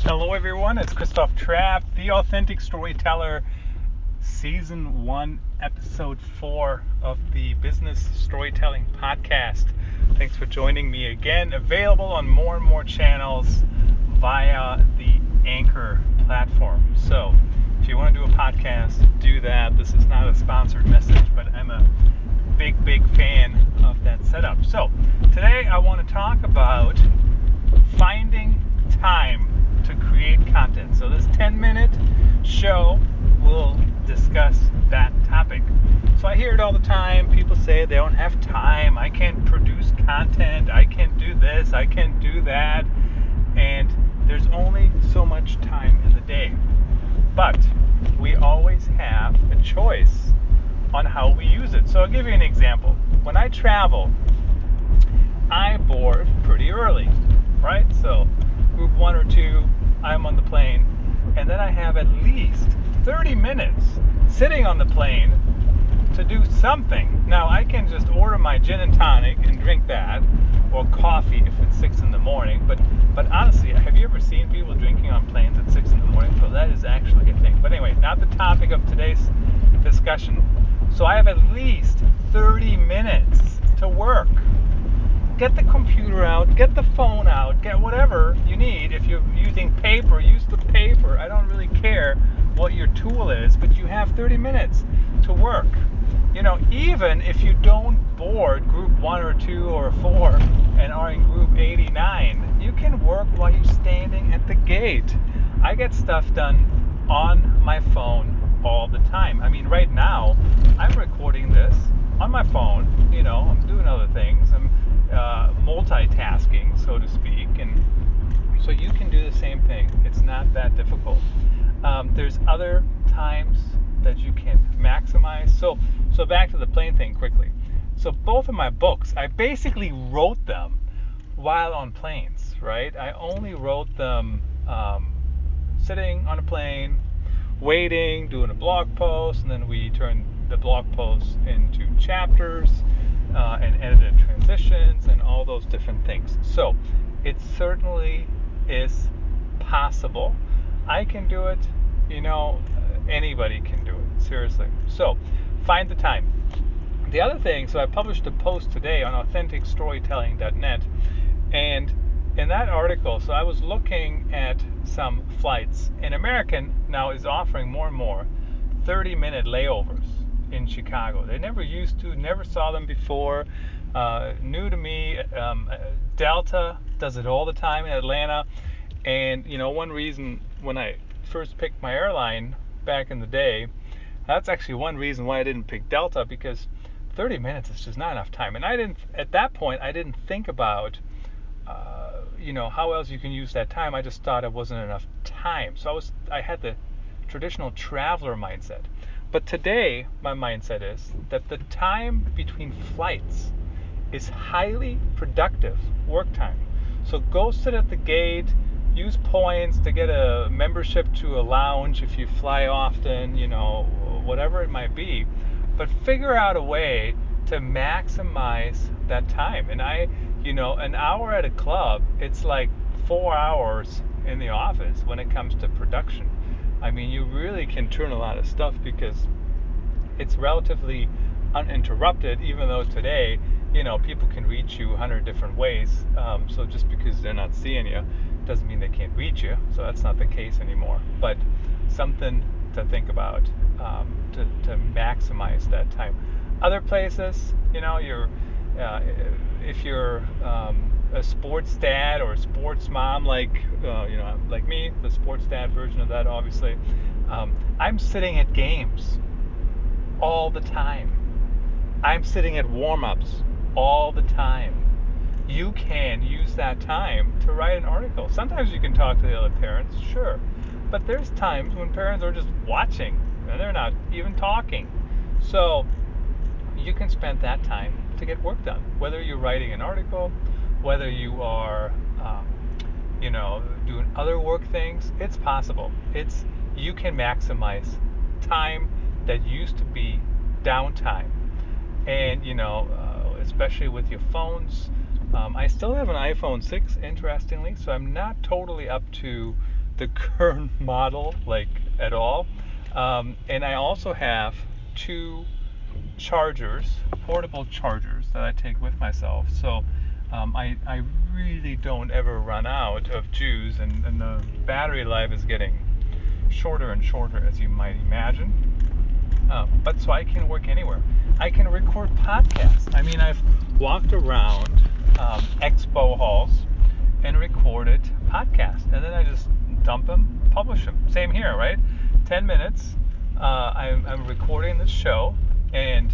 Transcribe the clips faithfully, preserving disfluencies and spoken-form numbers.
Hello, everyone. It's Christoph Trapp, the Authentic Storyteller, Season one, Episode four of the Business Storytelling Podcast. Thanks for joining me again. Available on more and more channels via the Anchor platform. So, if you want to do a podcast, do that. This is not a sponsored message, but I'm a big, big fan of that setup. So, today I want to talk about finding time to create content. So this ten minute show will discuss that topic. So I hear it all the time. People say they don't have time. I can't produce content. I can't do this. I can't do that. And there's only so much time in the day. But we always have a choice on how we use it. So I'll give you an example. When I travel, I board pretty early, right? So group one or two, I'm on the plane, and then I have at least thirty minutes sitting on the plane to do something. Now, I can just order my gin and tonic and drink that, or coffee if it's six in the morning, but but honestly, have you ever seen people drinking on planes at six in the morning? So that is actually a thing. But anyway, not the topic of today's discussion. So I have at least thirty minutes to work. Get the computer out, get the phone out, get whatever you need. If you're using paper, use the paper. I don't really care what your tool is, but you have thirty minutes to work. You know, even if you don't board group one or two or four and are in group eighty-nine, you can work while you're standing at the gate. I get stuff done on my phone all the time. I mean, right now, I'm recording this on my phone. You know, I'm doing other things. I'm uh, multitasking, so to speak, and so you can do the same thing. It's not that difficult. Um, there's other times that you can maximize. So, so back to the plane thing quickly. So both of my books, I basically wrote them while on planes, right? I only wrote them um, sitting on a plane, waiting, doing a blog post, and then we turned the blog posts into chapters uh, and edited transitions and all those different things. So it certainly is possible. I can do it, you know, anybody can do it, seriously. So find the time. The other thing, so I published a post today on authentic storytelling dot net, and in that article, so I was looking at some flights, and American now is offering more and more thirty minute layovers in Chicago. They never used to, never saw them before. Uh, new to me. Um, Delta does it all the time in Atlanta. And, you know, one reason when I first picked my airline back in the day, that's actually one reason why I didn't pick Delta, because thirty minutes is just not enough time. And I didn't, at that point, I didn't think about Uh, you know, how else you can use that time. I just thought it wasn't enough time. So I was, I had the traditional traveler mindset. But today, my mindset is that the time between flights is highly productive work time. So go sit at the gate, use points to get a membership to a lounge if you fly often, you know, whatever it might be. But figure out a way to maximize that time. And I, you know, an hour at a club, it's like four hours in the office when it comes to production. I mean, you really can turn a lot of stuff because it's relatively uninterrupted, even though today, you know, people can reach you a hundred different ways. Um, so just because they're not seeing you doesn't mean they can't reach you. So that's not the case anymore. But something to think about um, to, to maximize that time. Other places, you know, you're uh, if you're um, a sports dad or a sports mom, like uh, you know, like me, the sports dad version of that, obviously, um, I'm sitting at games all the time. I'm sitting at warm-ups all the time. You can use that time to write an article. Sometimes you can talk to the other parents, sure, but there's times when parents are just watching and they're not even talking. So you can spend that time to get work done, whether you're writing an article, whether you are um, you know, doing other work things. It's possible. It's you can maximize time that used to be downtime. And you know, uh, especially with your phones, um, I still have an iPhone six, interestingly, so I'm not totally up to the the current model like at all. Um, and I also have two chargers, portable chargers that I take with myself. So um, I, I really don't ever run out of juice, and, and the battery life is getting shorter and shorter, as you might imagine. Uh, but so I can work anywhere. I can record podcasts. I mean, I've walked around um, expo halls and recorded podcasts, and then I just dump them, publish them. Same here, right? ten minutes. Uh, I'm, I'm recording this show, and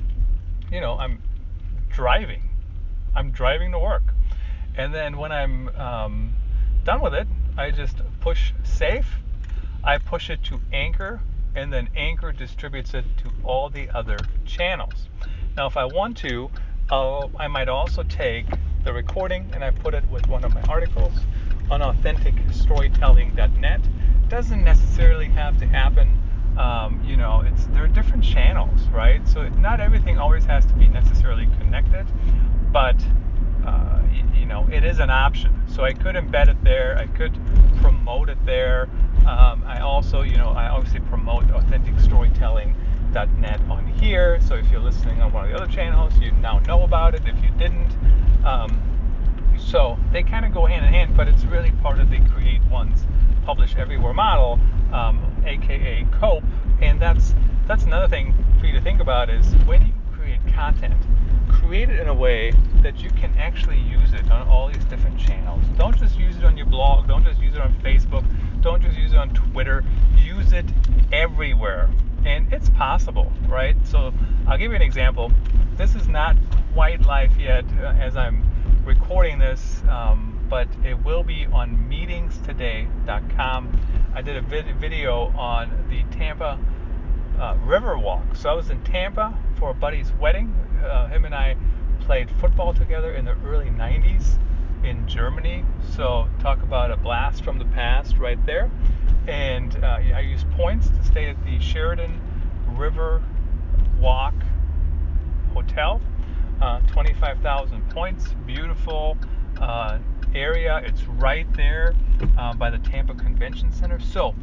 you know, I'm driving. I'm driving to work, and then when I'm um, done with it, I just push save. I push it to Anchor, and then Anchor distributes it to all the other channels. Now, if I want to, I'll, I might also take the recording and I put it with one of my articles on authentic storytelling dot net. Doesn't necessarily have to happen. Um, you know, it's there are different channels, right? So not everything always has to be necessarily connected, but uh, y- you know, it is an option. So I could embed it there. I could promote it there. Um, I also, you know, I obviously promote authentic storytelling dot net on here. So if you're listening on one of the other channels, you now know about it. If you didn't, um, so they kind of go hand in hand, but it's really part of the Create Once, Publish Everywhere model, um, aka COPE. And that's that's another thing for you to think about is when you create content, create it in a way that you can actually use it on all these different channels. Don't just use it on your blog. Don't just use it on Facebook. Don't just use it on Twitter. Use it everywhere. And it's possible, right? So I'll give you an example. This is not quite live yet uh, as I'm recording this, um, but it will be on meetings today dot com. I did a vid- video on the Tampa uh, Riverwalk. So I was in Tampa for a buddy's wedding. Uh, him and I played football together in the early nineties in Germany. So talk about a blast from the past right there. And uh, I used points to stay at the Sheridan River Walk Hotel. Uh, twenty-five thousand points, beautiful uh, area. It's right there uh, by the Tampa Convention Center. So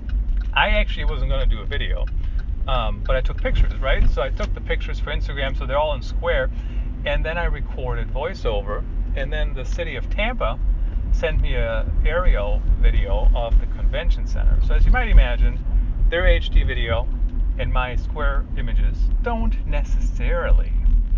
I actually wasn't going to do a video, um, but I took pictures, right? So I took the pictures for Instagram, so they're all in square, and then I recorded voiceover, and then the city of Tampa sent me a aerial video of the convention center. So as you might imagine, their H D video and my square images don't necessarily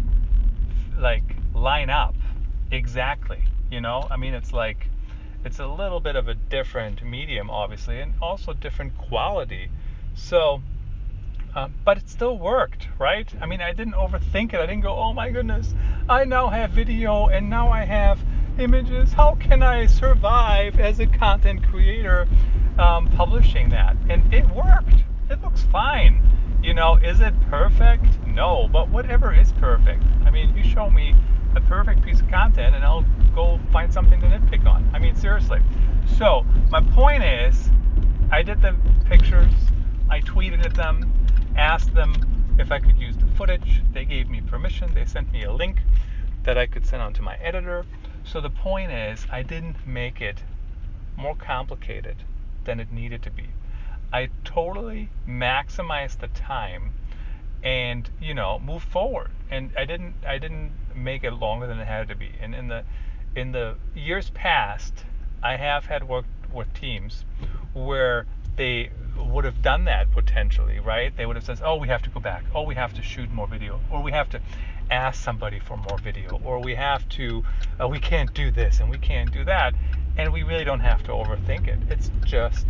like line up exactly, you know. I mean, it's like it's a little bit of a different medium, obviously, and also different quality. So um, but it still worked, right? I mean, I didn't overthink it. I didn't go, oh my goodness, I now have video and now I have images. How can I survive as a content creator um, publishing that? And it worked. It looks fine. You know, is it perfect? No, but whatever is perfect. I mean, you show me a perfect piece of content and I'll go find something to nitpick on. I mean, seriously. So, my point is, I did the pictures, I tweeted at them, asked them if I could use the footage. They gave me permission. They sent me a link that I could send on to my editor. So the point is, I didn't make it more complicated than it needed to be. I totally maximized the time and, you know, move forward. And I didn't I didn't make it longer than it had to be. And in the in the years past, I have had worked with teams where they would have done that potentially, right? They would have said, oh, we have to go back. Oh, we have to shoot more video. Or we have to ask somebody for more video. Or we have to, uh, we can't do this and we can't do that. And we really don't have to overthink it. It's just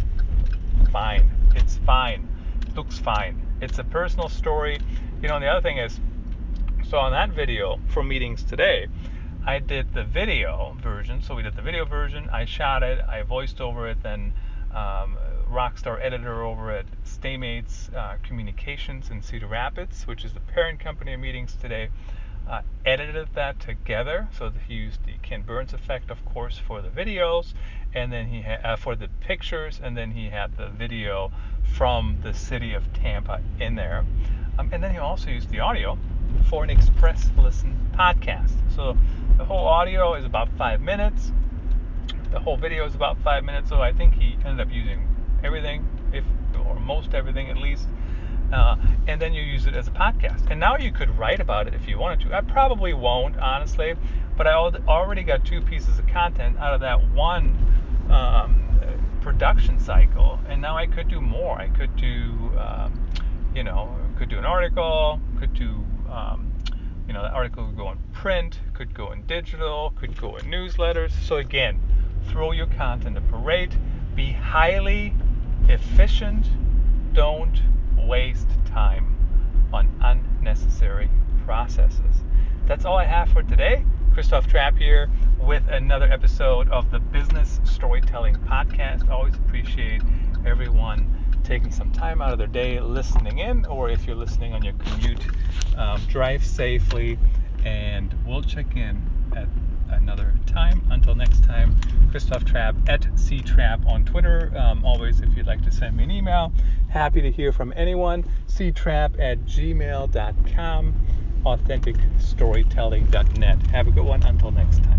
fine. It's fine. It looks fine. It's a personal story. You know, and the other thing is, so on that video for meetings today, I did the video version. So we did the video version. I shot it. I voiced over it. Then um, Rockstar editor over at Staymates uh, Communications in Cedar Rapids, which is the parent company of meetings today, uh, edited that together. So that he used the Ken Burns effect, of course, for the videos, and then he ha- uh, for the pictures, and then he had the video from the city of Tampa in there. Um, and then he also used the audio for an Express Listen podcast. So the whole audio is about five minutes. the whole video is about five minutes, so I think he ended up using everything, if or most everything at least. Uh, and then you use it as a podcast. And now you could write about it if you wanted to. I probably won't, honestly, but I already got two pieces of content out of that one um, production cycle, and now I could do more. I could do, um, you know, could do an article, could do, um, you know, the article could go in print, could go in digital, could go in newsletters. So again, throw your content a parade, be highly efficient, don't waste time on unnecessary processes. That's all I have for today. Christoph Trapp here with another episode of the Business Storytelling Podcast. Always appreciate everyone taking some time out of their day listening in, or if you're listening on your commute, um, drive safely, and we'll check in at another time. Until next time, Christoph Trapp at C Trapp on Twitter. Um, always, if you'd like to send me an email, happy to hear from anyone. C Trapp at gmail dot com, authentic storytelling dot net. Have a good one. Until next time.